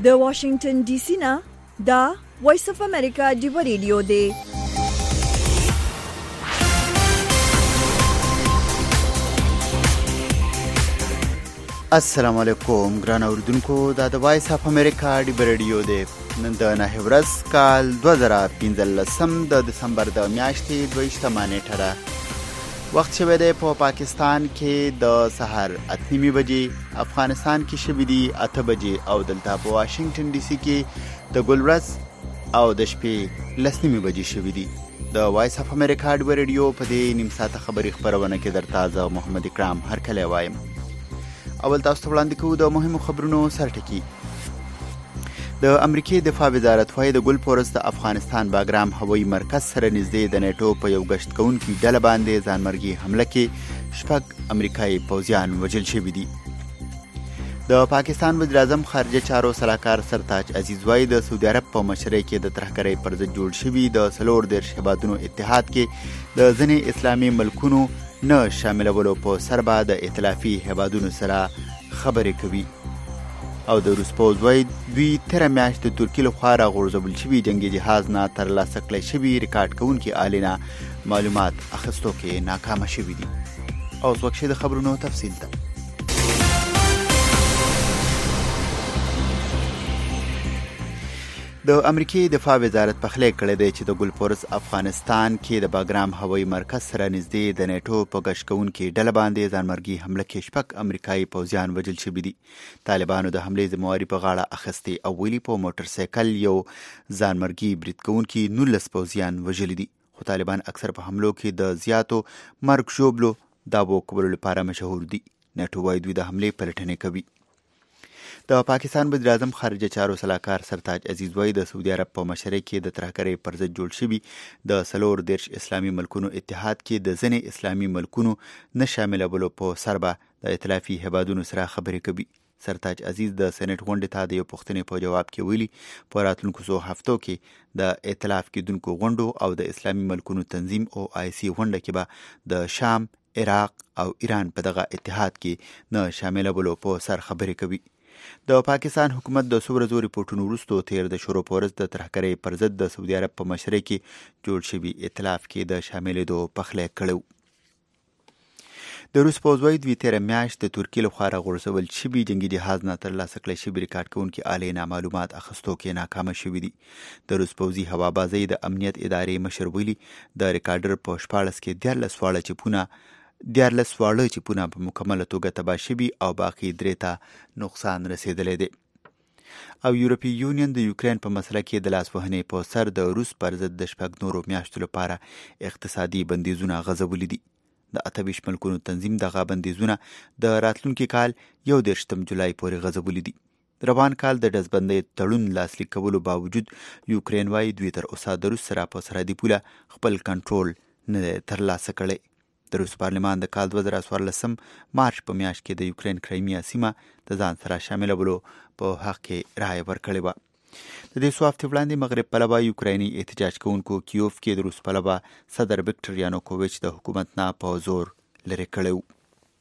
د واشنگټن ډي سي نه دا وایس اف امریکا ډیو ریډیو دی. السلام علیکم ګران اوریدونکو، دا د وایس اف امریکا ډیو ریډیو دی. نن د 9 ورځ کال 2015 د دسمبر د میاشتې 22 نیټه ده. وخت شوی دی په پاکستان کې د سحر 8:30 بجې، افغانستان کې شوی دی 8 بجې او دلته په واشنگټن ډي سي کې د ګل ورځ او د شپې 10:30 بجې شوی دی. د وایس اف امریکا ډیو ریډیو په دې نیم ساعته خبري خبرونه کې درته زه محمد اکرام هرکلی وایم. اول تاسو ته وړاندې کوو د مهمو خبرونو سرټکي. د امریکای دفاع وزارت وايي د ګل پورس د افغانستان باګرام هوایي مرکز سره نږدې د نیټو په یو گشت کوونکي ډله باندې ځانمرګي حمله کې 6 امریکایي پوځیان وژل شوي دي. د پاکستان وزیر اعظم خارجه چارو سلاکار سرتاج عزیز وايي د سعودي عرب په مشرۍ کې د ترهګرۍ پر ضد جوړ شوي د 40 هیوادونو اتحاد کې د ځینې اسلامي ملکونو نه شاملولو په سربا د ائتلافي هیوادونو سره خبرې کوي. او د روس پوځ وايي دوی تېره میاشت د ترکیې لخوا راغورځول شوي جنګي جهاز نه ترلاسه کړی شوي ریکارډ کوونکي آلې نه معلومات اخیستو کې ناکامه شوي دي. او اوس وخت د خبرونو تفصیل ته. د امریکای دفاع وزارت پخلی کړی دی چې د ګل پورس افغانستان کې د باګرام هوایي مرکز سره نږدې د نیټو په گشت کوونکي ډله باندې ځانمرګي حمله کې 6 امریکایي پوځیان وژل شوي دي. طالبانو د حملې ذمهواري په غاړه اخیستې او ویلي په موټر سایکل یو ځانمرګي برید کوونکي 19 پوځیان وژلي دي. خو طالبان اکثر په حملو کې د زیاتو مرګ ژوبلو دعوو کولو لپاره مشهور دي. نیټو وايي دوی د حملې پلټنې کوي. د پاکستان وزیر اعظم خارجه چارو سلاکار سرتاج عزیز وايي د سعودي عرب په مشرۍ کې د ترهګرۍ پر ضد جوړ شوي د 40 اسلامي ملکونو اتحاد کې د ځینې اسلامي ملکونو نه شاملولو په سربا د ائتلافي هیوادونو سره خبرې کوي. سرتاج عزیز د سېنات غونډې ته د یو پوښتنې په جواب کې ویلي په راتلونکو څو هفتو کې د ائتلاف کېدونکو غونډو او د اسلامي ملکونو تنظیم او OIC غونډه کې به د شام، عراق او ایران په دغه اتحاد کې نه شاملولو په سر خبرې کوي. د پاکستان حکومت د څو ورځو ریپورټونو وروسته تیر د شروع پورس د ترهګرۍ پر ضد د سعودي عرب په مشرۍ کې جوړ شوي ائتلاف کې د شاملېدو پخلی کړی. د روس پوځ وايي دوی تېره میاشت د ترکیې لخوا راغورځول شوي جنګي جهاز نه ترلاسه کړی شوي ریکارډ کوونکي آلې نه معلومات اخیستو کې ناکامه شوي دي. د روس پوځي هوابازۍ د امنیت ادارې مشر ویلي د ریکارډر په 14 کې 14 واړه چیپونه په مکمله توګه تباه شوي او باقي 3 ته نقصان رسیدلی دی. او یورپی یونین د یوکرین په مسله کې د لاس وهنې په سر د روس پر ضد د 6 نورو میاشتو لپاره اقتصادي بندیزونه غځولي دي. د 28 ملکونو تنظیم دغه بندیزونه د راتلونکي کال 21 جولای پورې غځولي دي. روان کال د ډزبندۍ تړون لاسلیک کولو باوجود یوکرین وايي دوی تر اوسه د روس سره په سرحدي پوله خپل کنټرول نه ترلاسه کړی. د روس پارلمان د کال 2014 مارچ په میاشت کې د یوکرین کرایمیا سیمه د ځان سره شاملولو په حق کې رایه ورکړې وه. د دې څو هفتې وړاندې مغرب پلوه یوکرایني احتجاج کوونکو کیوف کې د روس پلوه صدر ویکټور یانوکوویچ د حکومت نه په زور لرې کړی و.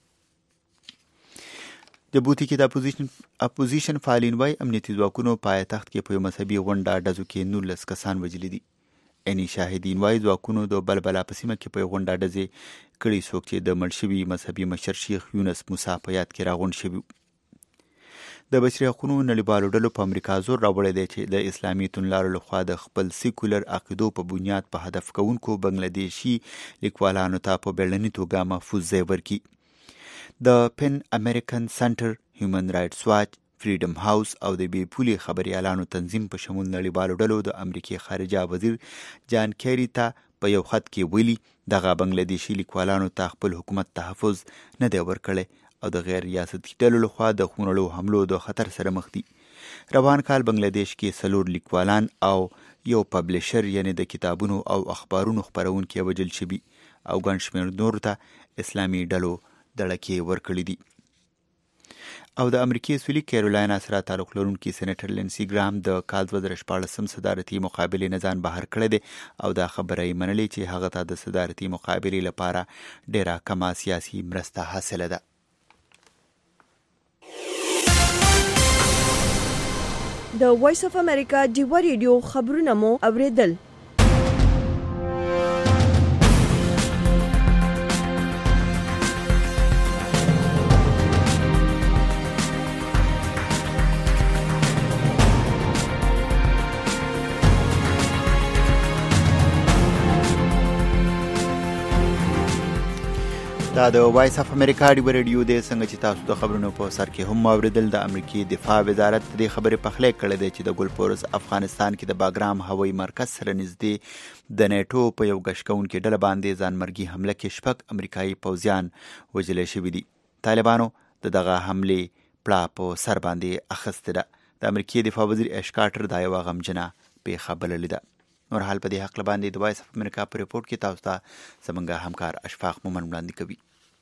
جبوتي کې د اپوزیشن فعالین وايي امنیتي ځواکونو په پایتخت کې په یو مذهبي غونډه ډزو کې 19 کسان وژلي دي. اني شاهدین وايي ځواکونو د بلبلا په سیمه کې په یو غونډه ډزې کړي څوک چې د مړ شوي مذهبي مشر شیخ یونس موسی په یاد کې راغونډ شوي. د بشري حقونو نړیوالو ډلو په امریکا زور راوړی دی چې د اسلامي توندلارو لخوا د خپل سیکولر عقیدو په بنیاد په هدف کوونکو بنګلادیشي لیکوالانو ته په بیړني توګه محفوظ ځای ورکړي. د پن امریکن سنټر، هیومن رایټس واچ، فریډم هاوس او د بې پولې خبریالانو تنظیم په شمول نړیوالو ډلو د امریکای خارجه وزیر جان کیری ته په یو خط کې ویلي دغه بنګلادیشي لیکوالانو ته خپل حکومت تحفظ نه دی ورکړی او د غیر ریاستي ډلو لخوا د خونړو حملو د خطر سره مخ دي. روان کال بنګلادیش کې 4 لیکوالان او یو پبلشر یعنی د کتابونو او اخبارونو خپرونکي وژل شوي او ګڼ شمېر نورو ته اسلامي ډلو دړکې ورکړي دي. او د امریکای سویلي کیرولاینا سره تعلق لرونکي سېنیټر لینسي ګرام د کال 2014 صدارتي مقابلې نه ځان بهر کړی دی او دا خبره یې منلې چې هغه ته د صدارتي مقابلې لپاره ډیره کمه سیاسي مرسته حاصله ده. د وایس اف امریکا ډیوا ریډیو خبرونه مو اوریدل. دا د وایس اف امریکا ډیوا ریډیو د څنګه چې تاسو د خبرونو په سر کې هم اوریدل. د امریکای دفاع وزارت د خبرې پخلی کړې ده چې د ګلپورز افغانستان کې د باګرام هوایي مرکز سره نږدې د نیټو په یو غشکونکو ډله باندې ځانمرګي حمله کې 6 امریکایي پوځیان وژل شوي دي. طالبانو دغه حمله پړه په سر باندې اخیسته ده. د امریکای دفاع وزیر اش کارټر دا یو غمجنه پیښه بللې ده. نور حال په دې حق باندې د وایس اف امریکا په ریپورت کې تاسو ته زمونږ همکار اشفاق مومن وړاندې کوي.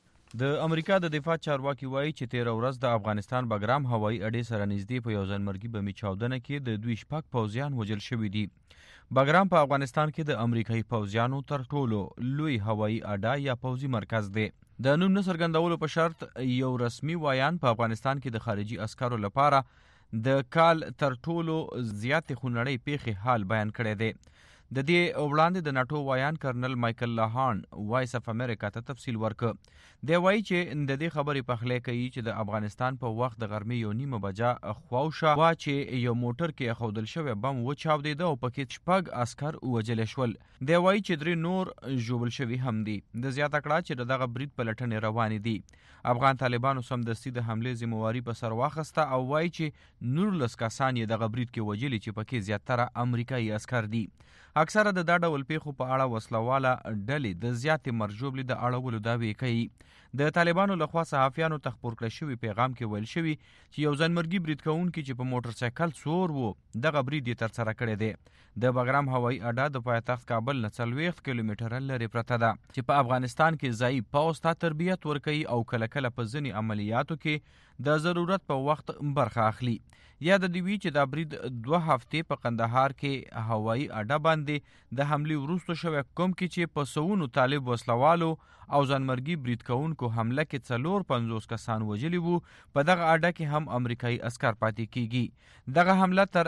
د امریکا د دفاع چارواکي وایي چې 13 ورځ د افغانستان باګرام هوایي اډې سره نږدې په یو ځانمرګي بمي چاودنه کې د دوی 6 پوځیان وژل شوي دي. باګرام په افغانستان کې د امریکایي پوځیانو تر ټولو لوی هوایي اډه یا پوځي مرکز دی. د نوم نه څرګندولو په شرط یو رسمي وایان په افغانستان کې د خارجي عسکرو لپاره د کال تر ټولو زیات خونړۍ پیښې حال بیان کړی دی. د دې وړاندې د ناتو وایان کرنل مایکل لاهان وایس اف امریکا ته تفصیل ورکړ. دی وایي چې د دې خبرې پخلی کوي چې د افغانستان په وخت د غرمې 1:30 بجه خواوشا وا چې یو موټر کې اخودل شوی بم وچاودېده او پکې 6 عسکر وژل شول. دی وایي چې 3 نور ژوبل شوي هم دي. د زیاته کړه چې دغه برید په لټنې روانې دي. افغان طالبانو سمدستي د حملې ذمہواري په سر واخیسته او وایي چې 19 کسان یې دغه برید کې وژلي چې پکې زیاتره امریکایي عسکر دي. اکثره د دا ډول پیښو په اړه وسلواله ډلې د زیاتې مرجوبلې د اړولو دعوې کوي. د طالبانو لخوا صحافیانو ته خپور کړی شوي پیغام کې ویل شوي چې یو ځانمرګي برید کوونکي چې په موټر سایکل سور وو دغه برید یې ترسره کړی دی. د باګرام هوایي اډه د پایتخت کابل نه 40 کیلومتره لرې پرته ده چې په افغانستان کې ځایي پوځ ته تربیت ورکوي او کله کله په ځینې عملیاتو کې د ضرورت په وخت برخه اخلي. یاد دی وی چې دا برید 2 هفتې په قندهار کې هوایي اډه باندې د حملې وروسته شوی کوم کې چې په سونو طالب وسلوالو او ځانمرګي برید کوونکو حمله کې 450 کسان وژلي وو. په دغه اډه کې هم امریکایي عسکر پاتې کیږي. دغه حمله تر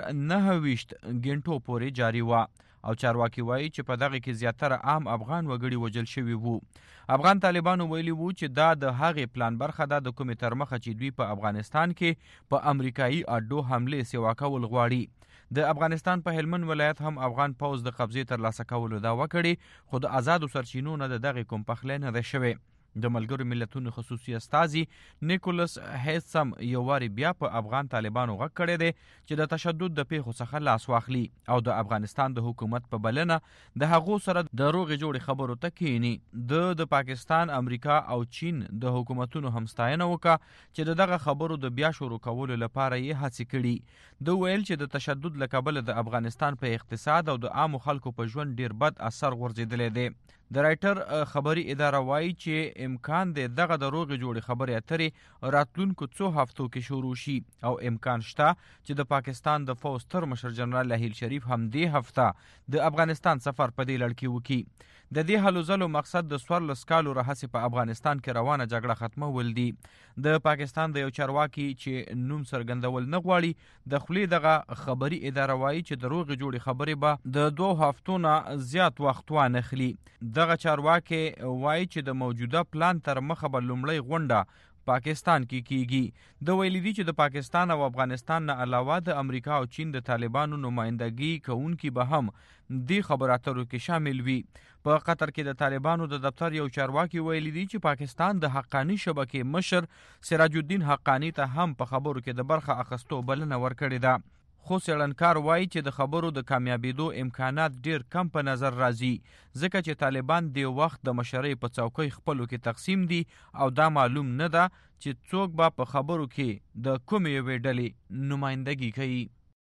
29 غنټو پورې جاری و او چارواکي وایي چې په دغه کې زیاتره عام افغان وګړي وژل شوي وو. افغان طالبانو ویلي وو چې دا د هغې پلان برخه ده د کومې تر مخه چې دوی په افغانستان کې په امریکایي اډو حملې سیوا کول غواړي. د افغانستان په هلمند ولایت هم افغان پوځ د قبضې ترلاسه کولو دعوه کړې خو د آزادو سرچینو نه د دغې کوم پخلی نه دی شوی. د ملګرو ملتونو خصوصي استازي نیکولس هیسم یو واري بیا په افغان طالبانو غږ کړی دی چې د تشدد د پیښو څخه لاس واخلي او د افغانستان د حکومت په بلنه د هغو سره د روغې جوړې خبرو ته کینی. د پاکستان، امریکا او چین د حکومتونو هم ستاینه وکړه چې دغه خبرو د بیا شروع کولو لپاره یې هڅې کړي. د ویل چې د تشدد له کبله د افغانستان په اقتصاد او د عامو خلکو په ژوند ډیر بد اثر غورځېدلی دی. د رایټر خبري اداره وایي چې امکان دی دغه د روغې جوړې خبرې اترې راتلونکو 2 هفتو کې شروع شي او امکان شته چې د پاکستان د فوج ستر مشر جنرال لهیل شریف هم دې هفته د افغانستان سفر په دې لړ کې وکړي. د دې هلو ځلو مقصد د 14 کالو راهیسې په افغانستان کې روانه جګړه ختمول دي. د پاکستان د یو چارواکي چې نوم څرګندول نه غواړي د خولې دغه خبري اداره وایي چې د روغې جوړې خبرې به د 2 هفتو نه زیات وخت وانخلي. دغه چارواکي وایي چې د موجوده پلان تر مخه به لومړی غونډه پاکستان کې کیږي. د ویلي دي چې د پاکستان او افغانستان نه علاوه د امریکا او چین د طالبانو نمائندګي کوونکي به هم دې خبرو اترو کې شامل وي. په قطر کې د طالبانو د دفتر یو چارواکي ویلي دي چې پاکستان د حقانی شبکې مشر سراج الدین حقانی ته هم په خبرو کې د برخه اخیستو بلنه ورکړې ده. خو څېړنکار وایي چې د خبرو د کامیابېدو امکانات ډیر کم په نظر راځي ځکه چې طالبان د وخت د مشرۍ په څوکۍ خپلو کې تقسیم دي او دا معلوم نه ده چې څوک به په خبرو کې د کومې یوې ډلې نمائندګي کوي.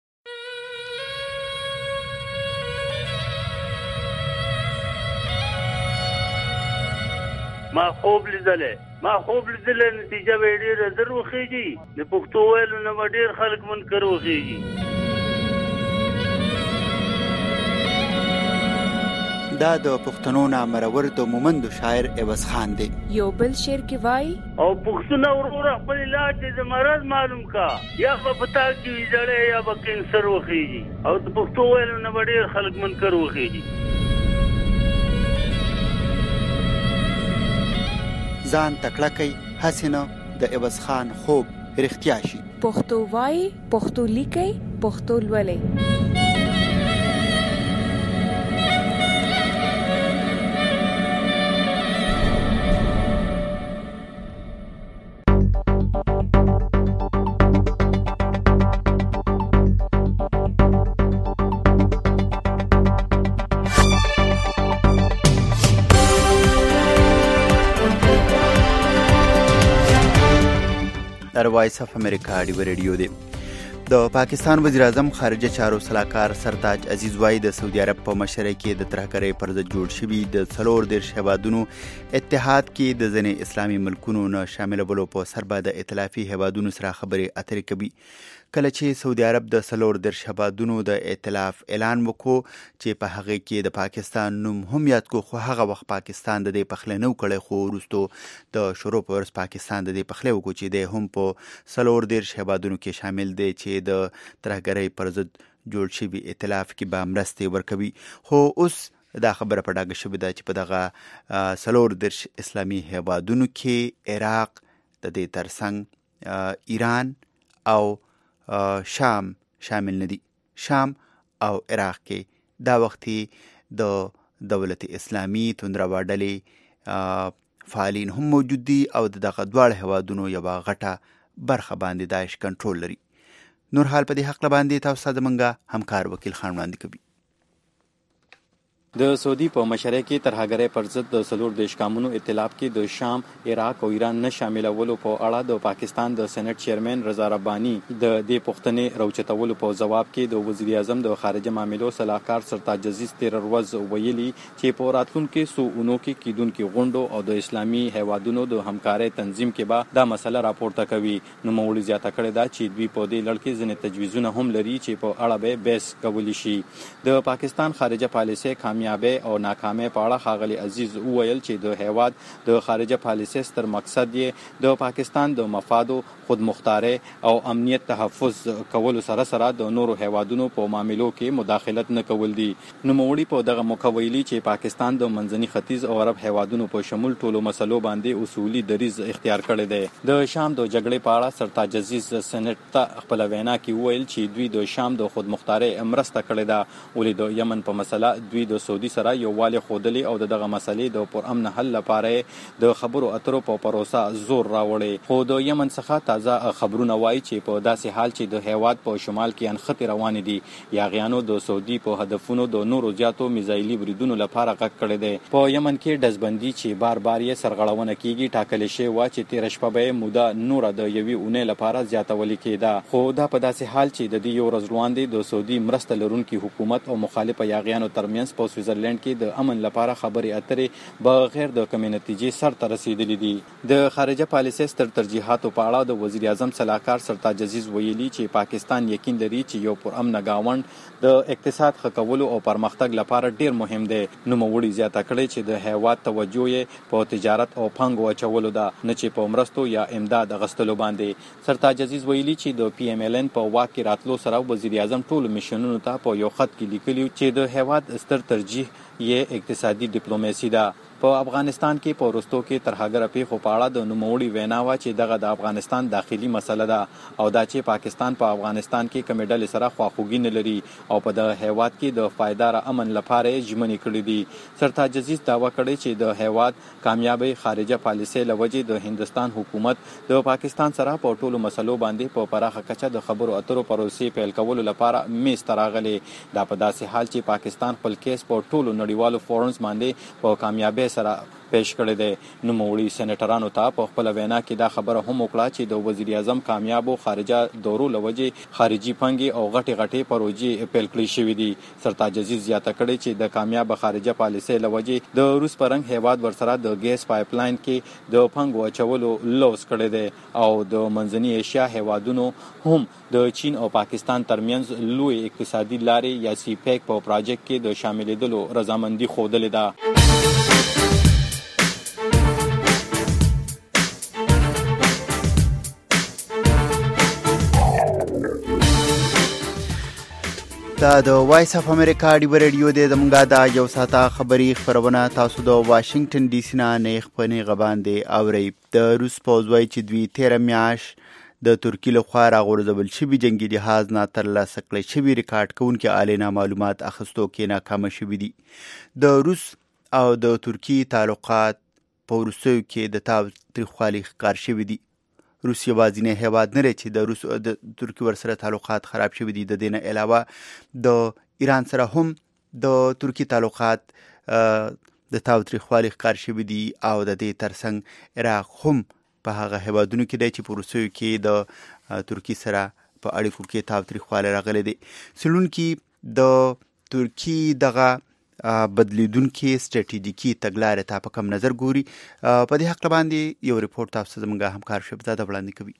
ما خوب لیدلې نتیجه به ډېره زر وخېږي. د پښتو ویلو نه به ډېر خلک منکر وخېږي. دا د پښتنو نامرور د مومندو شاعر عوض خان دی. یو بل شعر کې وای او پښتون ورور خپل علاج د مرض معلوم کا یا په پتا کې ویځړې یا په کینسر وخیږي او د پښتو ویل نه ډېر خلک منکر وخیږي. ځان تکړه کوي حسینه د عوض خان خوب رښتیا شي. پښتو وای، پښتو لیکي، پښتو لولي. در وایس اف امریکا ډیو ریډیو دی. د پاکستان وزیر اعظم خارجه چارو سلاکار سرتاج عزیز وای د سعودي عرب په مشرۍ کې د ترهګرۍ پر ضد جوړ شوي د 34 هیوادونو اتحاد کې د ځینې اسلامي ملکونو نه شاملولو په سر به د ائتلافي هیوادونو سره خبرې اترې کوي. کله چې سعودي عرب د 34 هیوادونو د ائتلاف اعلان وکړو چې په هغه کې د پاکستان نوم هم یاد کو، خو هغه وخت پاکستان د دې پخله نو کړي، خو وروسته د شروع پر پاکستان د دې پخله وکړو چې د هم په 34 هیوادونو کې شامل دي چې د ترهګرۍ پر ضد جوړ شوي ائتلاف کې به مرستې ورکوي. خو اوس دا خبره په ډاګه شوې ده چې په دغه 34 اسلامي هیوادونو کې عراق د دې ترڅنګ ایران او شام شامل ندي. شام او عراق کې دا وختي د دولت اسلامی توندروا ډلې فعالین هم موجود دي او دغه دواړه هیوادونو یو غټه برخه باندې داعش کنټرول لري. نور حال په دې حق باندې تاسو زمونږه همکار وکیل خان وړاندې کوي. د سعودي په مشرۍ کې ترهګرۍ پر ضد د 34 قومونو ائتلاف کې د شام، عراق او ایران نه شاملولو په اړه د پاکستان د سېنات چیرمن رضا رباني د دې پوښتنې راوچتولو په جواب کې د وزیر اعظم د خارجه معاملو سلاکار سرتاج عزیز 13 ورځ ویلي چې په راتلونکو سوونو کې کیدونکو غونډو او د اسلامي هیوادونو د همکارۍ تنظیم کې به دا مسله راپورته کوي. نو مولوی زیاته کړې ده چې دوی په دې لړ کې ځینې تجویزونه هم لري چې په اړه به بحث کولی شي. د پاکستان خارجه پالیسي کامیابی او ناکامۍ په اړه ښاغلي عزیز وویل چې د هیواد د خارجه پالیسي ستر مقصد یې د پاکستان د مفادو خودمختارۍ او امنیت تحفظ کولو سره سره د نورو هیوادونو په معاملو کې مداخلت نه کول دي. نوموړي په دغه موقع ویلي چې پاکستان د منځني ختیځ او عرب هیوادونو په شمول ټولو مسلو باندې اصولي دریځ اختیار کړی دی. د شام د جګړې په اړه سرتاج عزیز سېنات ته خپل وینا کې ویل چې دوی د شام د خودمختارۍ مرسته کړې ده، ولې د یمن په مسله دوی د سعودي سره یووالی ښودلی او دغه مسلې د پرامن حل لپاره د خبرو اترو په پروسه زور راوړی. خو د یمن څخه تازه خبرونه وایي چې په داسې حال چې د هیواد په شمال کې انخطې روانې دي، یاغیانو د سعودي په هدفونو د نورو زیاتو میزایلي بریدونو لپاره غږ کړی دی. په یمن کې ډزبندي چې بار بار یې سرغړونه کیږي ټاکلې شوې وه چې تېره شپه به یې موده نوره د یوې اونۍ لپاره زیاتولې کېده. خو دا په داسې حال چې د دې یو ورځ وړاندې د سعودي مرسته لرونکي حکومت او مخالفه یاغیانو ترمنځ په سویټزرلینډ کې د امن لپاره خبرې اترې بغیر د کمې نتیجې سرته رسیدلې دي. د خارجه پالیسۍ ستر ترجیحاتو په اړه د وزیر اعظم سلاکار سرتاج عزیز ویلي چې پاکستان یقین لري چې یو پرامن گاوند د اقتصاد ښه کولو او پرمختګ لپاره ډیر مهم دی. نوموړي زیاته کړې چې د هیواد توجه یې په تجارت او پانګو اچولو ده، نه چې په مرستو یا امداد اخیستلو باندې. سرتاج عزیز ویلي چې د پی ام ایل ان په واک کې راتلو سره وزیر اعظم ټولو میشنونو ته په یو خط کې لیکلي چې د هیواد ستر ترجیح یې اقتصادي ډیپلوماسي ده. په افغانستان کې په وروستو کې ترهګره پیښو په اړه د نوموړي وینا وه چې دغه د افغانستان داخلي مسله ده او دا چې پاکستان په افغانستان کې کمې ډلې سره خواخوږي نه لري او په دغه هیواد کې د پایداره امن لپاره یې ژمنې کړې دي. سرتاج عزیز دعوه کړې چې د هیواد کامیابی خارجه پالیسۍ له وجې د هندوستان حکومت د پاکستان سره په ټولو مسلو باندې په پراخه کچه د خبرو اترو پروسې پیل کولو لپاره میز ته راغلی. دا په داسې حال چې پاکستان خپل کیس په ټولو نړیوالو فورمز باندې په کامیابی سره پیش کړی دی. نوموړي سېنیټرانو ته په خپله وینا کې دا خبره هم وکړه چې د وزیر اعظم کامیابو خارجه دورو له وجې خارجي پانګې او غټې پروژې پیل کړې شوي دي. سرتاج عزیز زیاته کړې چې د کامیابه خارجه پالیسۍ له وجې د روس په رنګ هیواد ورسره د ګیس پایپ لاین کې د پانګو اچولو لوس کړی دی او د منځنۍ ایشیا هیوادونو هم د چین او پاکستان ترمنځ لوی اقتصادي لارې یا سی پیک په پروژیکټ کې د شاملېدلو رضامندي ښودلې ده. دا د وایس اف امریکا ډیو ریډیو دی. زمونږ دا یو ساعته خبري خبرونه تاسو د واشنگټن ډي سي نه نیغ په نیغه باندې اورئ. د روس پوځ وایي چې دوی 13 میاشت د ترکیې لخوا راغورځول شوي جنګي جهاز نه ترلاسه کړی شوي ریکارډ کوونکي آلې معلومات اخیستو کې ناکامه شوي دي. د روس او د ترکیې تعلقات په وروستیو کې د تاوتریخوالي ښکار شوي دي. روس یوازینی هیواد نه دی چې د روس او د ترکیې ورسره تعلقات خراب شوي دي. د دې نه علاوه د ایران سره هم د ترکیې تعلقات د تاوتریخوالي ښکار شوي دي او د دې ترڅنګ عراق هم په هغه هیوادونو کې دی چې په وروستیو کې د ترکیې سره په اړیکو کې تاوتریخوالی راغلی دی. څېړونکي د ترکیې دغه بدلیدونکي سټریټیژیکي تګلارې ته په کم نظر ګوري. په دې هکله باندې یو ریپورټ تاسو زموږ همکار شبزاده وړاندې کوي.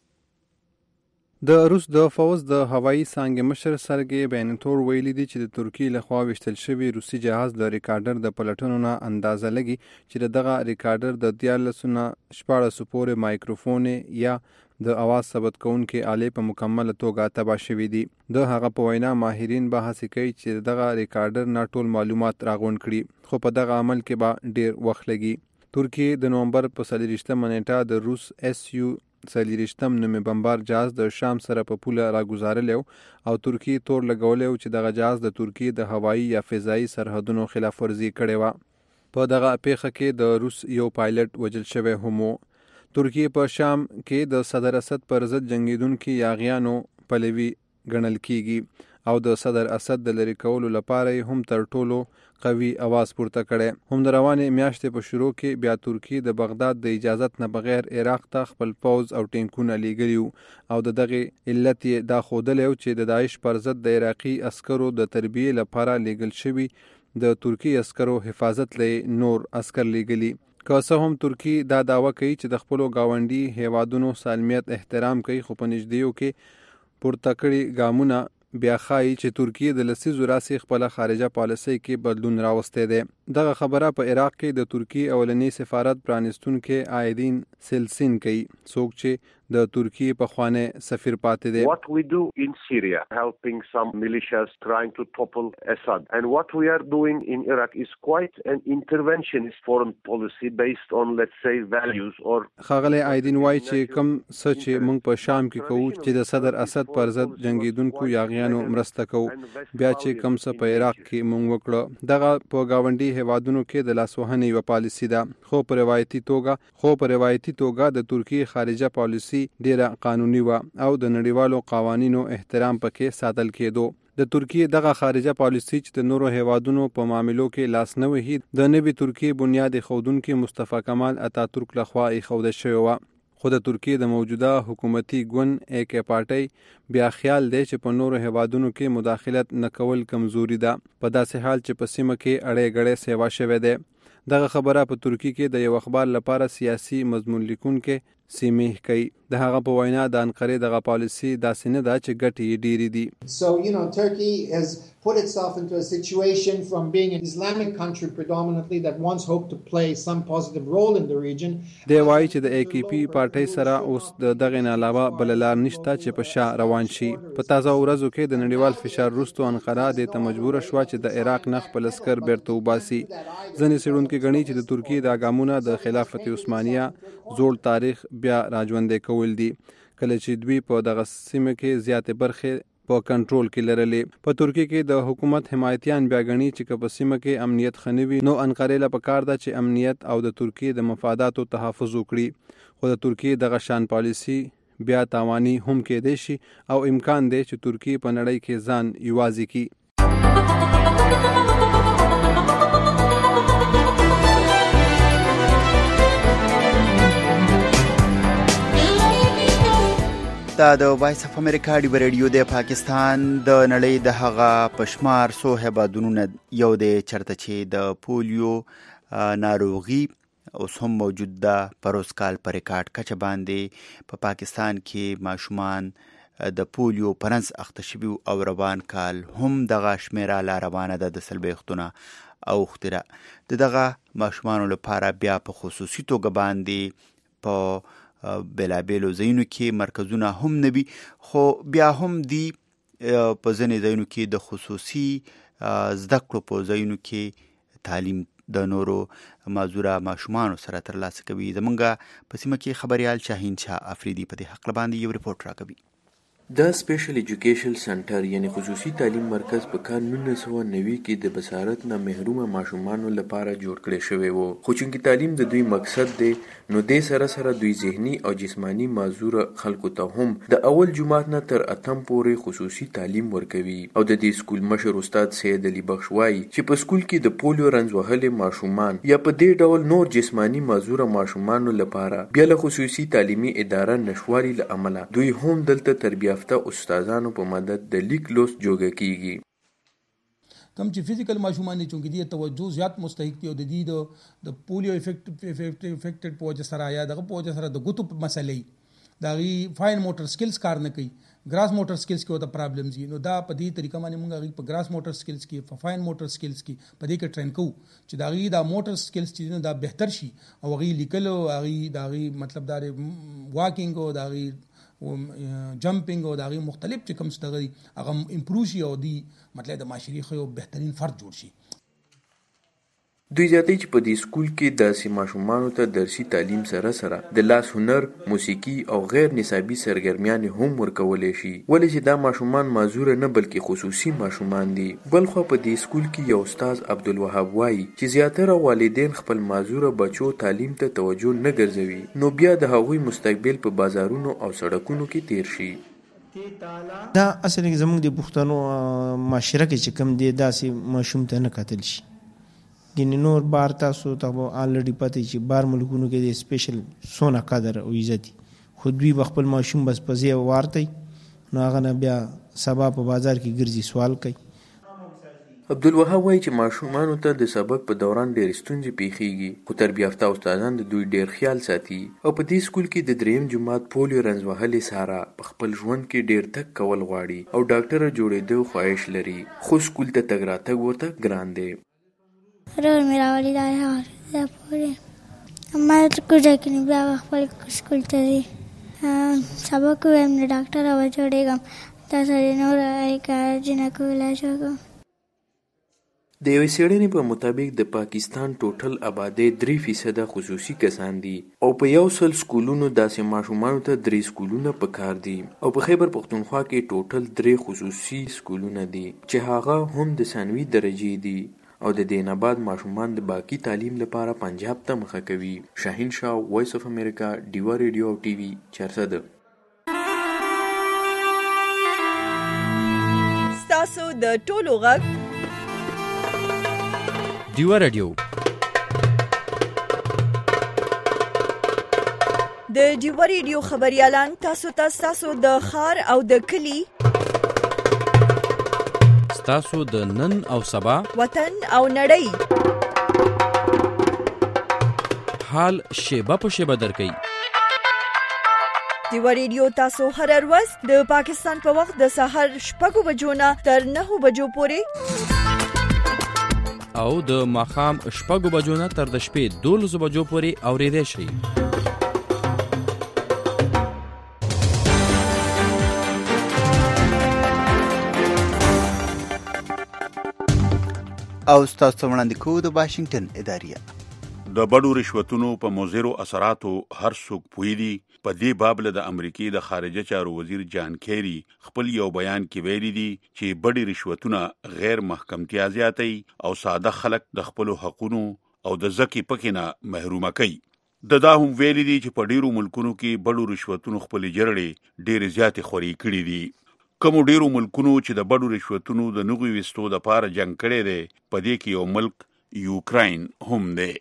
د روس د فوز د هوایي څانګې مشر سرګی بینتور ویلي دی چې د ترکیې لخوا ویشتل شوی روسي جهاز د ریکارډر د پلټنو نه اندازه لګي چې دغه ریکارډر د 1414 پورې مایکروفون یا د اواز ثبت کوونکې آلې په مکمله توګه تباه شوي دي. د هغه په وینا ماهرین بحث کوي چې دغه ریکارډر نه ټول معلومات راغونډ کړي خو په دغه عمل کې به ډیر وخت لګي. ترکیې د نومبر په 30 نیټه د روس SU 40 نومي بمبار جهاز د شام سره په پوله راګزارلی او ترکیې تور لګولی چې دغه جهاز د ترکیې د هوایي یا فضایي سرحدونو خلاف ورزي کړې وه. په دغه پیښه کې د روس یو پایلټ وژل شوی هم و. ترکیې په شام کې د صدر اسد پر ضد جنګیدونکي یاغیانو پلوي ګڼل کیږي او د صدر اسد د لرې کولو لپاره هم تر ټولو قوي اواز پورته کړي. هم د روانې میاشتې په شروع کې بیا ترکیې د بغداد د اجازت نه بغیر عراق ته خپل پوځ او ټینکونه لیږلي او د دغه علت یې دا ښودلی چې د داعش پر ضد د عراقي عسکرو د تربیې لپاره لیږل شوي د ترکیې عسکرو حفاظت لې نور عسکر لیږلي. که څه هم ترکیې دا دعوه کوي چې د خپلو ګاونډي هیوادونو سالمیت احترام کوي خو په نږدېیو کې پورته کړي ګامونه بیا ښایي چې ترکیې د لسیزو راسې خپله خارجه پالیسۍ کې بدلون راوستی دی. دغه خبره په عراق کې د ترکیې اولنی سفارت پرانستونکی آیدین سیلسین کوي څوک چې د ترکیې پخوانی سفیر پاتې دی. What we do in Syria, helping some militias trying to topple Assad, and what we are doing in Iraq is quite an interventionist foreign policy based on, let's say, values or. خاغلی آیدین وایي چې کوم څه چې موږ په شام کې کوو چې د صدر اسد پر ضد جنګیدونکو یاغیانو مرسته کوو بیا چې کوم څه په عراق کې موږ وکړو دغه په ګاونډي هیوادونو کې د لاسوهنې یوه پالیسي ده خو په روایتي توګه د ترکیې خارجه پالیسي ډیره قانوني وه او د نړیوالو قوانینو احترام پکې ساتل کېدو. د ترکیې دغه خارجه پالیسي چې د نورو هیوادونو په معاملو کې لاس نه وهي د نوي ترکیې بنیاد ایښودونکي مصطفی کمال اتاتورک لخوا ایښوده شوې وه. خو د ترکیې د موجوده حکومتي ګوند AK پارټۍ بیا خیال دی چې په نورو هیوادونو کې مداخلت نه کول کمزوري ده په داسې حال چې په سیمه کې اړې ګړې سیوا شوی دی. دغه خبره په ترکیې کې د یو اخبار لپاره سیاسي مضمون لیکونکی سیمیح کوي. د هغه په وینا د انقرې دغه پالیسي داسې نه ده چې ګټې یې ډېرې دي. So, Turkey has put itself into a situation from being an Islamic country predominantly that once hoped to play some positive role in the region. دی وایي چې د AKP پارټۍ سره اوس د دغې نه علاوه بله لار نشته چې په شا روان شي. په تازه ورځو کې د نړیوال فشار وروسته انقره دې ته مجبوره شوه چې د عراق نه خپل عسکر بیرته وباسي. ځینې څېړونکي ګڼي چې د ترکیې دا ګامونه د خلافت عثمانیه زوړ تاریخ بیا راژوندی کول دي کله چې دوی په دغه سیمه کې زیاتې برخې په کنټرول کې لرلې. په ترکیې کې د حکومت حمایتیان بیا ګڼي چې که په سیمه کې امنیت ښه نه وي نو انقرې له پکار ده چې امنیت او د ترکیې د مفاداتو تحفظ وکړي. خو د ترکیې دغه شان پالیسي بیا تاواني هم کېدی شي او امکان دی چې ترکیې په نړۍ کې ځان یوازې کړي. دا د وایس اف امریکا ډیو ریډیو د پاکستان د نړۍ د هغه پشمار سو هبادونو یو د چرته چې د پولیو ناروغي اوس هم موجود ده. پروس کال پر ریکارډ کچه باندې په پاکستان کې ماشومان د پولیو پرنس اخته شوي او روان کال هم دغه شمیره لا روانه ده د سلبېښتونه او اختره د دغه ماشومانو لپاره بیا په خصوصي توګه باندې په بېلابېلو ځایونو کې مرکزونه هم نه وي، خو بیا هم دی په ځینې ځایونو کې د خصوصي زده کړو په ځایونو کې تعلیم د نورو معذوره ماشومانو سره ترلاسه کوي. زمونږ په سیمه کې خبریال شاهین شاه افریدي په دې حق باندې یو ریپورت راکوي. دا سپیشل ایجوکیشن سنټر یعنی خصوصي تعلیم مرکز په کال 1990 کې د بصارت نه محرومه ماشومانو لپاره جوړ کړی شوی وو، خو چونکې تعلیم د دوی مقصد دی نو د سره سره دوی ذهني او جسمانی معذور خلکو ته هم د اول جماعت نه تر اتم پورې خصوصي تعلیم ورکوي. او د دې سکول مشر استاد سید علي بخش وایي چې په سکول کې د پولیو رنځ وهلې ماشومان یا په دې ډول نور جسمانی معذور ماشومانو لپاره بیا له خصوصي تعلیمي اداره نشواري له امله دوی هم دلته تربیه استادانو په مدد د لیک لوست جوړ کیږي. کم چې فزیکل ماشومان چې دې توجه زیات مستحق دي او د دې د پولیو افیکټډ په وجه سره یا دغه په وجه سره د ګوتو مسلې دغه فاین موټر سکلز کار نه کوي، ګراس موټر سکلز کې وته پرابلمز نو دا په دې طریقه باندې موږ په ګراس موټر سکلز کې په فاین موټر سکلز کې په دې کې ټرین کوو چې دغه د موټر سکلز چې دا بهتر شي او هغه لیکل او هغه دغه مطلب دا واکینګ او دغه جمپینګ او دغه مختلف چې کوم څه دغه هغه امپروو شي او دی مطلب د معاشري خو بهترین فرد جوړ شي. دوی زیاتې چې په دې سکول کې داسې ماشومانو ته درسي تعلیم سره سره د لاس هنر، موسیقي او غیر نصابي سرګرمیانې هم ورکولی شي، ولې چې دا ماشومان معذوره نه بلکې خصوصي ماشومان دي. بلخوا په دې سکول کې یو استاد عبدالوهاب وایي چې زیاتره والدین خپل معذوره بچو تعلیم ته توجه نه ګرځوي نو بیا د هغوی مستقبل په بازارونو او سړکونو کې تیر شي. دا اصل کې زموږ د پښتنو معاشره کې چې کوم دی داسې ماشوم ته نه کتل شي. ګینې نور بار تاسو ته آلریډي پته چې بار ملکونو کې د سپیشل سونه قدر او عزت خو دوی خپل ماشوم بس په ځای وارتي نو هغه نه بیا سبا په بازار کې ګرځي سوال کوي. عبدالوهاب وایي چې ماشومانو ته د سبق په دوران ډېرې ستونزې پیښیږي، خو تربیه یافته استادان د دوی ډېر خیال ساتي. او په دې سکول کې د دریم جماعت پولیو رنځ وهلې ساره په خپل ژوند کې ډېر تګ کول غواړي او ډاکټره جوړېدو خواهش لري، خو سکول ته تګ راتګ ورته ګران دی. رول میرا والدہ ہے پورے ہمارے تو کچھ ہے کہ نہیں بیا خپل سکول ته دی سبق ویم نه ډاکټر او جوړېږم تاسو نور ایکا جنکو علاج وکړم. د یوې څېړنې په مطابق د پاکستان ټوټل آبادۍ 3% خصوصي کسان دي او په 100 سکولونو داسې ماشومانو ته 3 سکولونه پکار دي او په خیبر پختونخوا کې ټوټل 3 خصوصي سکولونه دي چې هغه هم د ثانوي درجې دي او د دې نه بعد ماشومان د باقی تعلیم لپاره پنجاب ته مخه کوي. شاهین شاه، وایس اف امریکا، ډیوا ریډیو او ټي وي 400. ستاسو د ټولو غږ ډیوا ریډیو. د ډیوا ریډیو خبريالان تاسو د خار او د کلی تاسو د نن او سبا وطن او نړۍ حال شیبه په شیبه درکې. ډیوا ریډیو تاسو هر ورځ د پاکستان په وخت د سحر 6 بجو نه تر 9 بجو پورې او د ماښام 6 بجو نه تر د شپې 12 بجو پورې اورېدای شئ. او ستاسو وړاندې کوو د واشنگټن اداریه. د بډو رشوتونو په مضرو اثراتو هر څوک پوهیږي. په دې باب د امریکای د خارجه چارو وزیر جان کیری خپل یو بیان کې ویلي دي چې بډي رشوتونه غیر محکمتیا زیاتي او ساده خلک د خپل حقوقو او د زکی پکې نه محرومه کوي. دا هم ویلي دي چې په ډیرو ملکونو کې بډو رشوتونو خپل جرړې ډېر زیات خوري کړي دي. کوم ډیرو ملکونو چې د بډو رشوتونو د نغوي وستو د پاره جنگ کړي دي په دې کې یو ملک یوکراین هم دی.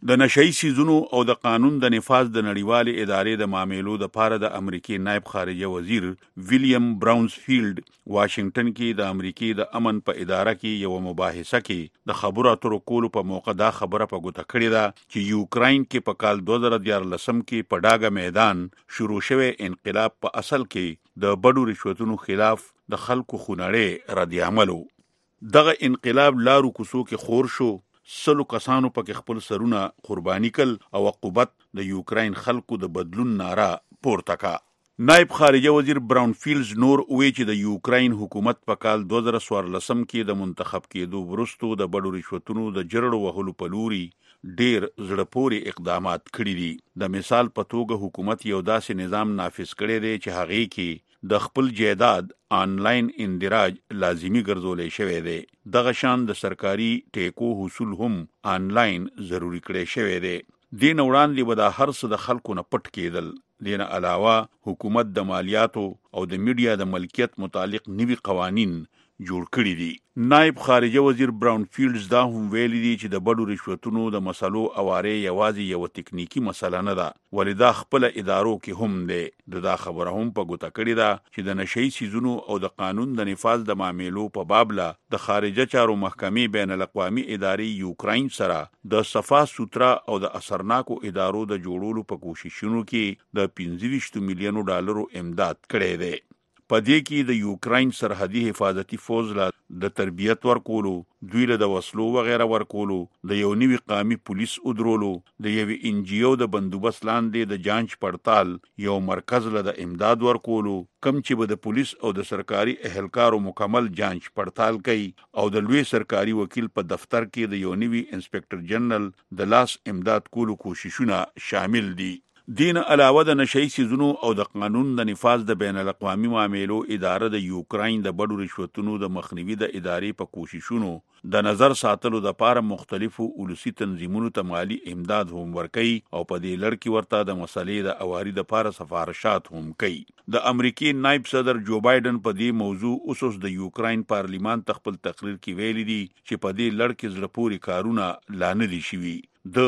د نشئی سیزونو او د قانون د نفاذ د نړیوالې ادارې د معاملو د پاره د امریکای نائب خارجه وزیر ویلیام براونسفیلد واشنگټن کې د امریکای د امن په اداره کې یو مباحثه کې د خبرو اترو کولو په موقع دا خبره په ګوته کړې ده چې یوکراین کې په کال 2014 کې په ډاګه میدان شروع شوی انقلاب په اصل کې د بډو رشوتونو خلاف د خلکو خونړې رد عملو. دغه انقلاب لارو کوڅو کې خور شو، 100 کسانو پکې خپل سرونه قرباني کړ او عقوبت د یوکراین خلکو د بدلون ناره پورته کا. نائب خارجه وزیر براونفیلز نور وی چې د یوکراین حکومت په کال 2014 کې د منتخب کېدو وروسته د بډو رشوتونو د جرړو وهلو په لوري ډیر زړه پوري اقدامات کړي دي. د مثال په توګه حکومت یو داسې نظام نافذ کړی دی چې هغه کې د خپل جایداد آنلاین اندراج لازمی ګرځولې شوی دی. دغه شان د سرکاري ټیکو حصول هم آنلاین ضروری کړی شوی دی. دین وړاندې به دا هر څه د خلکو نه پټ کېدل. دین علاوه حکومت د مالیاتو او د میډیا د ملکیت متعلق نوي قوانین جوړ کړي دي. نائب خارجه وزیر براونفیلډز دا هم ویلي دي چې د بډو رشوتونو د مسلو اواره یوازې یو تکنیکی مسله نه ده، ولې دا خپل ادارو کې هم دی. دا خبره هم په ګوته کړې ده چې د نشئی سیزونو او د قانون د نفاذ د معاملو په بابله د خارجه چارو محکمې بین الاقوامي ادارې یوکراین سره د صفا سوترا او د اثرناکو ادارو د جوړولو په کوششونو کې د 25 میلیونو ډالرو امداد کړی دی. په دې کې د یوکراین سرحدي حفاظتي فوج له د تربیت ورکولو، دوی له د وسلو وغیره ورکولو، د یو نوي قومي پولیس ودرولو، د یو NGO د بندوبست لاندې د جانچ پړتال یو مرکز له د امداد ورکولو، کم چې به د پولیس او د سرکاري اهلکارو مکمل جانچ پړتال کوي، او د لوی سرکاري وکیل په دفتر کې د یو نوي انسپکټر جنرال د لاس امداد کولو کوششونه شامل دي. دین علاوه د نشئی سیزونو او د قانون د نفاذ د بین الاقوامي معاملو اداره د یوکراین د بډو رشوتونو د مخنیوي د ادارې په کوششونو د نظر ساتلو د پاره مختلفو ولسی تنظیمونو ته مالی امداد هم ورکوي او په دې لړ کې ورته د مسلې د اواري د پاره سفارشات هم کوي. د امریکای نائب صدر جو بایدن په دې موضوع اوس د یوکراین پارلیمان خپل تقریر کې ویلي دي چې په دې لړ کې زړه پوري کارونه لانه دي شوي.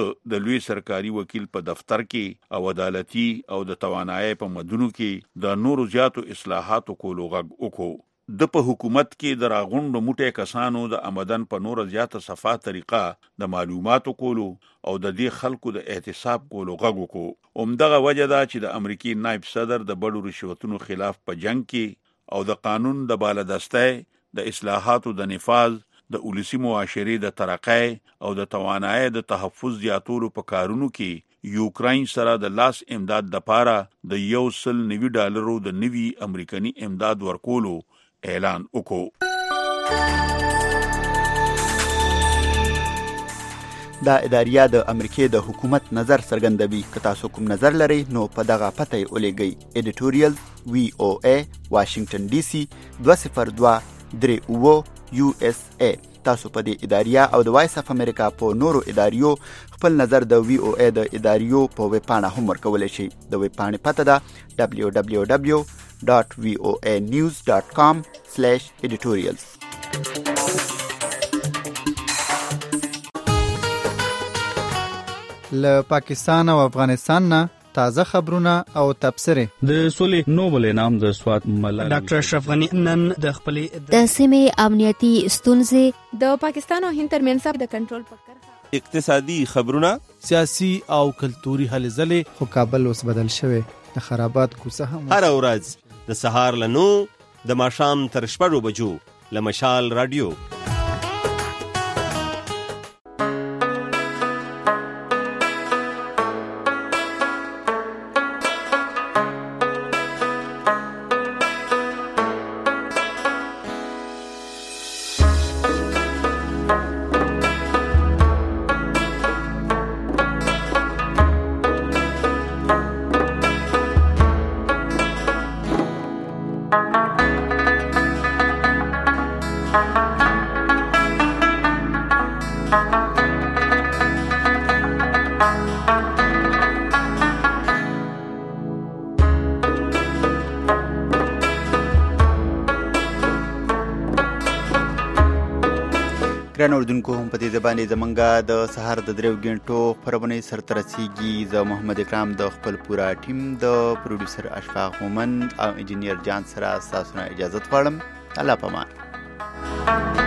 د لوی سرکاري وکیل په دفتر کې او عدالتي او د توانایي په مدونو کې د نورو زیاتو اصلاحاتو کولو غږ وکړو. د په حکومت کې د راغونډو موټی کسانو د آمدن په نور زیاته صفا طریقه د معلوماتو کولو او د دې خلکو د احتساب کولو غږ وکړو. همدغه وجه ده چې د امریکای نائب صدر د بډو رشوتونو خلاف په جنگ کې او د قانون د بالادستۍ د اصلاحاتو د نفاذ د ولسی معاشري د ترقۍ او د توانایي د تحفظ زیاتولو په کارونو کې یوکراین سره د لاس امداد د پاره د $190 د نوي امریکایي امداد ورکولو اعلان وکړو. دا اداریه د امریکای د حکومت نظر څرګندوي. که تاسو کوم نظر لرئ نو په دغه پته یې ولېږئ. editorial VOA Washington DC 20238 USA. تاسو په دې اداریه او د وایس اف امریکا په نورو اداریو خپل نظر د VOA د اداریو په ویب پاڼه هم ورکولی شئ. د ویب پاڼې پته ده www.voanews.com/editorials. له پاکستان او افغانستان نه تازه خبرونه او تبصره. د سولې نوبل انعام د سوات ملالۍ ډاکټر اشرف غنی نن د خپل د سیمې امنیتي ستونزې د پاکستان او هند ترمنځ د کنټرول فکر اقتصادي خبرونه سیاسي او کلتوري هلې ځلې. خو کابل اوس بدل شوی د خرابات کوڅه هم هر ورځ د سهار له 9 د ماښام تر 6 بجو له مشال رادیو. ګران اردوونکو هم په دې ځبانې زمونږه د سهار د 3 غنټو خبرونه سرته رسیږي. زه محمد اکرام د خپل پورا ټیم د پروډوسر اشفاق مومن او انجینیر جان سره تاسو نه اجازه غواړم. الله پامان.